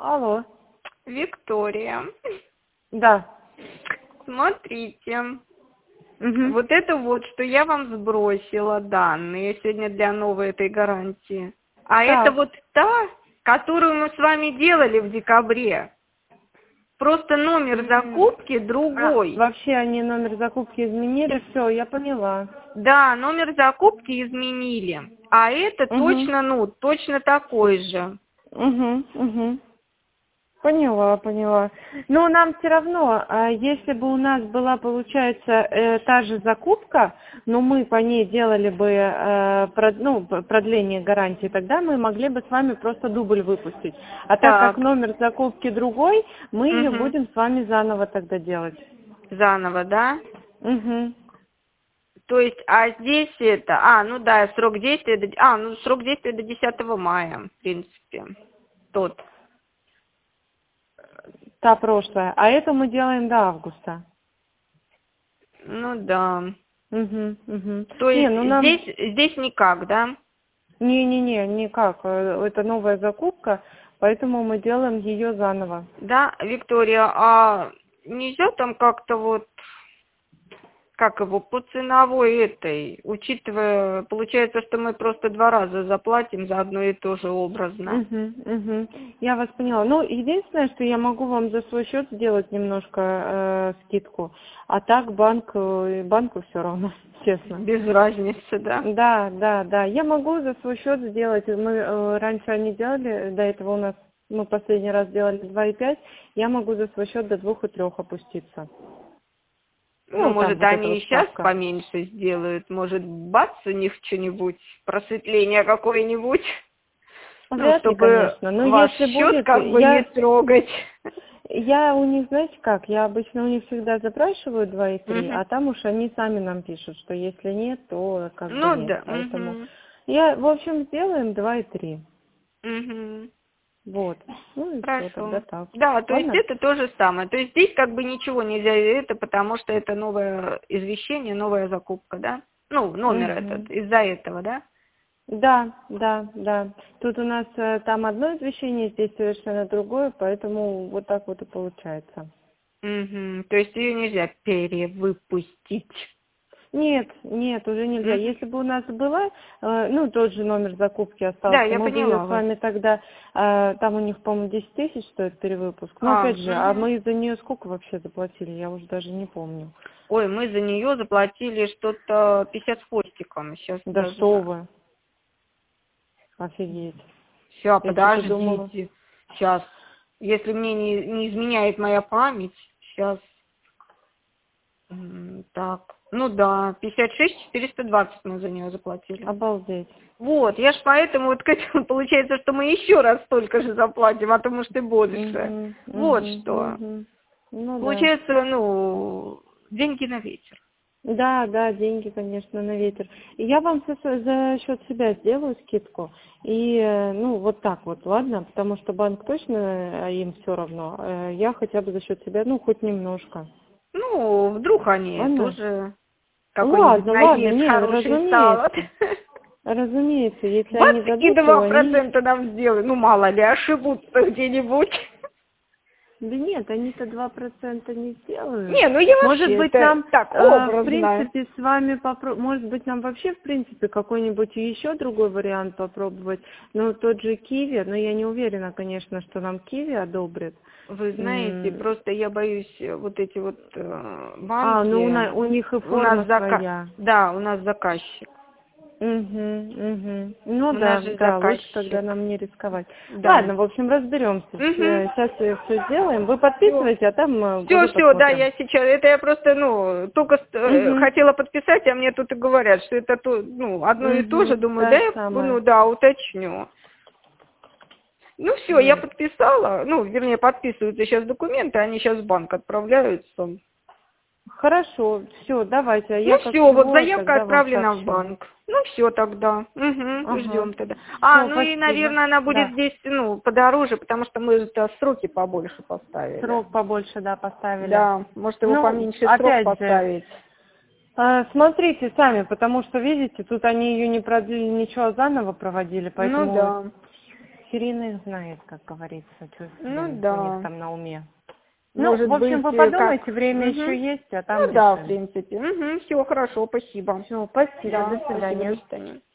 Алло. Виктория, Да. смотрите, Угу. вот это вот, что я вам сбросила данные сегодня для новой этой гарантии. А это Так. вот та, которую мы с вами делали в декабре. Просто номер закупки другой. Вообще они номер закупки изменили, все, я поняла. Да, номер закупки изменили. А это Угу. точно, точно такой же. Угу. Поняла. Но нам все равно, если бы у нас была, получается, та же закупка, но мы по ней делали бы продление гарантии, тогда мы могли бы с вами просто дубль выпустить. А так как Так. номер закупки другой, мы ее Угу. будем с вами заново тогда делать. Заново, да? Угу. То есть, а здесь это, срок действия, срок действия до 10 мая, в принципе, тот. Та прошлая. А это мы делаем до августа. Ну да. Угу. То Не, есть ну нам... здесь никак, да? Не, никак. Это новая закупка, поэтому мы делаем ее заново. Да, Виктория, а нельзя там как-то вот, как его, по ценовой этой, учитывая, получается, что мы просто 2 раза заплатим за одно и то же образно. Угу. Я вас поняла. Ну, единственное, что я могу вам за свой счет сделать немножко скидку, а так банку все равно, честно. Без разницы, да? Да. Я могу за свой счет сделать. Мы раньше они делали, до этого у нас мы последний раз делали 2,5. Я могу за свой счет до 2,3 опуститься. Ну, Там может, вот эта они вот и сейчас ставка. поменьше сделают. Может, бац, у них что-нибудь, просветление какое-нибудь. Ну, Вряд ли, чтобы конечно. Но ваш если счет будет, как бы не трогать. я у них, знаете как, я обычно у них всегда запрашиваю 2,3, Мгм. а там уж они сами нам пишут, что если нет, то как бы Ну нет. да. Поэтому в общем, сделаем 2,3. Мгм. Вот. Ну и все, тогда Хорошо. так. Да, то есть Ладно? это то же самое. То есть здесь как бы ничего нельзя, это потому что это новое извещение, новая закупка, да? Ну, номер Угу. этот, из-за этого, да? Да. Тут у нас там одно извещение, здесь совершенно другое, поэтому вот так вот и получается. Угу. То есть ее нельзя перевыпустить. Нет, уже нельзя. Мгм. Если бы у нас была, тот же номер закупки Да, остался, я мы бы ее поняла с вас. вами тогда, там у них, по-моему, 10 тысяч стоит перевыпуск. Но опять же, а Мгм. мы за нее сколько вообще заплатили, я уже даже не помню. Ой, мы за нее заплатили что-то 50 с хвостиком. Сейчас Да что даже... вы, офигеть. Сейчас, Я что-то думала. подождите. Сейчас. Если мне не изменяет моя память. Сейчас. Так. Ну да, 56 420 мы за нее заплатили. Обалдеть. Вот, я ж поэтому вот к этому получается, что мы еще раз столько же заплатим, а то может и больше. Вот что. Ну да. Получается, деньги на ветер. Да, деньги, конечно, на ветер. И я вам за счет себя сделаю скидку. И, вот так вот, ладно? Потому что банк точно им все равно. Я хотя бы за счет себя, хоть немножко. Ну, вдруг они Ладно? тоже какой-нибудь Ладно, навес нет, хороший салат. разумеется, если они Бацки дадут, то они... 2% нам сделают. Ну, мало ли, ошибутся где-нибудь. Да нет, они-то 2% не сделают. Не, я Может вообще быть, это нам, так в образно. принципе, с вами может быть, нам вообще, в принципе, какой-нибудь еще другой вариант попробовать. Ну, тот же Киви, но я не уверена, конечно, что нам Киви одобрят. Вы знаете, просто я боюсь, вот эти вот банки, У них и у нас форма своя. да, у нас заказчик. Ну У нас же да, лучше тогда заказчик. нам не рисковать. Да. Ладно, в общем, разберемся. Угу. Сейчас все сделаем. Вы Все. подписывайте, а там уже Все, да, посмотрим. я сейчас, это я просто, только хотела подписать, а мне тут и говорят, что это одно и то же, думаю, Та да, же я, самая. уточню. Ну все, я Вот. подписала, вернее, подписываются сейчас документы, они сейчас в банк отправляются. Хорошо, все, давайте, а Ну я как все, вот чего, заявка тогда вам отправлена в сообщу. банк. Ну все тогда. Угу, Ага. ждем тогда. Все, Ну и, спасибо. наверное, она будет Да. здесь, подороже, потому что мы сроки побольше поставили. Срок побольше, да, поставили. Да, может его Ну, поменьше срок опять же, поставить. смотрите сами, потому что, видите, тут они ее не продлили, ничего, а заново проводили, Ну поэтому да. Катерина их знает, как говорится, что Ну у них да. там на уме. Может Ну, в общем, быть, вы подумайте, как... время Мгм. еще есть, а там Ну да, в решим. принципе. Все, хорошо, спасибо. Все, спасибо, Да, до спасибо, свидания. до свидания.